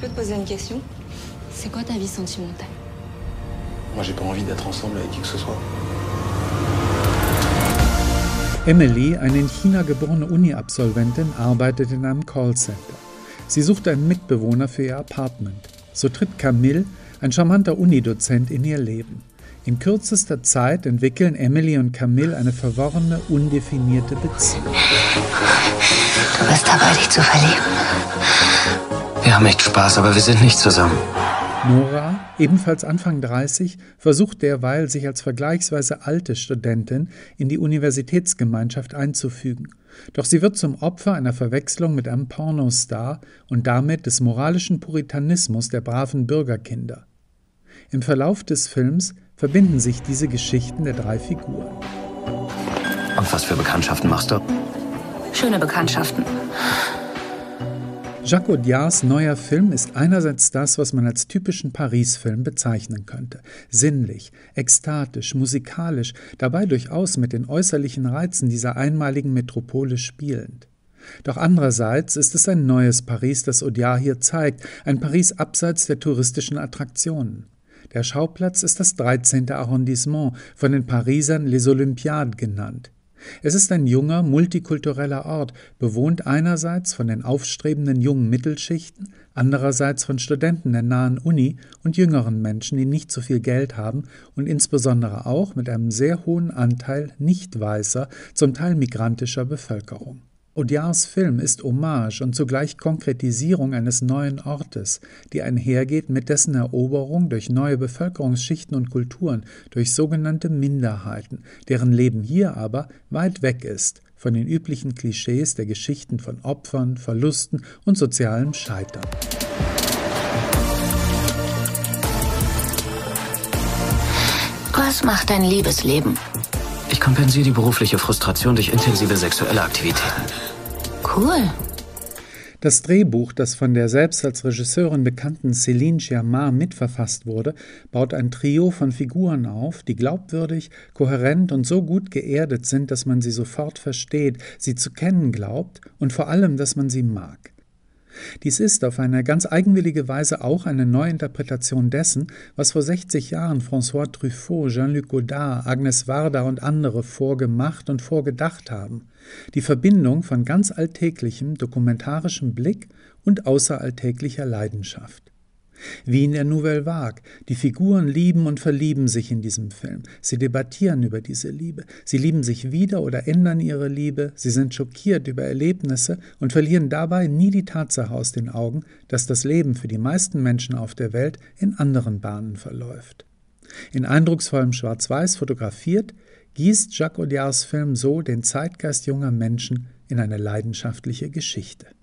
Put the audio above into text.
peux te poser une question? C'est quoi ta vie sentimentale? Moi, j'ai pas envie d'être ensemble avec qui que ce soit. Emily, eine in China geborene Uni-Absolventin, arbeitet in einem Callcenter. Sie sucht einen Mitbewohner für ihr Apartment. So tritt Camille, ein charmanter Unidozent, in ihr Leben. In kürzester Zeit entwickeln Emily und Camille eine verworrene, undefinierte Beziehung. Du bist dabei, dich zu verlieben. Wir haben echt Spaß, aber wir sind nicht zusammen. Nora, ebenfalls Anfang 30, versucht derweil, sich als vergleichsweise alte Studentin in die Universitätsgemeinschaft einzufügen. Doch sie wird zum Opfer einer Verwechslung mit einem Pornostar und damit des moralischen Puritanismus der braven Bürgerkinder. Im Verlauf des Films verbinden sich diese Geschichten der drei Figuren. Und was für Bekanntschaften machst du? Schöne Bekanntschaften. Jacques Audiards neuer Film ist einerseits das, was man als typischen Paris-Film bezeichnen könnte. Sinnlich, ekstatisch, musikalisch, dabei durchaus mit den äußerlichen Reizen dieser einmaligen Metropole spielend. Doch andererseits ist es ein neues Paris, das Audiard hier zeigt, ein Paris abseits der touristischen Attraktionen. Der Schauplatz ist das 13. Arrondissement, von den Parisern Les Olympiades genannt. Es ist ein junger, multikultureller Ort, bewohnt einerseits von den aufstrebenden jungen Mittelschichten, andererseits von Studenten der nahen Uni und jüngeren Menschen, die nicht so viel Geld haben und insbesondere auch mit einem sehr hohen Anteil nicht weißer, zum Teil migrantischer Bevölkerung. Audiards Film ist Hommage und zugleich Konkretisierung eines neuen Ortes, die einhergeht mit dessen Eroberung durch neue Bevölkerungsschichten und Kulturen, durch sogenannte Minderheiten, deren Leben hier aber weit weg ist von den üblichen Klischees der Geschichten von Opfern, Verlusten und sozialem Scheitern. Was macht dein Liebesleben? Ich kompensiere die berufliche Frustration durch intensive sexuelle Aktivitäten. Cool. Das Drehbuch, das von der selbst als Regisseurin bekannten Céline Sciamma mitverfasst wurde, baut ein Trio von Figuren auf, die glaubwürdig, kohärent und so gut geerdet sind, dass man sie sofort versteht, sie zu kennen glaubt und vor allem, dass man sie mag. Dies ist auf eine ganz eigenwillige Weise auch eine Neuinterpretation dessen, was vor 60 Jahren François Truffaut, Jean-Luc Godard, Agnes Varda und andere vorgemacht und vorgedacht haben. Die Verbindung von ganz alltäglichem, dokumentarischem Blick und außeralltäglicher Leidenschaft. Wie in der Nouvelle Vague. Die Figuren lieben und verlieben sich in diesem Film. Sie debattieren über diese Liebe. Sie lieben sich wieder oder ändern ihre Liebe. Sie sind schockiert über Erlebnisse und verlieren dabei nie die Tatsache aus den Augen, dass das Leben für die meisten Menschen auf der Welt in anderen Bahnen verläuft. In eindrucksvollem Schwarz-Weiß fotografiert, gießt Jacques Audiards Film so den Zeitgeist junger Menschen in eine leidenschaftliche Geschichte.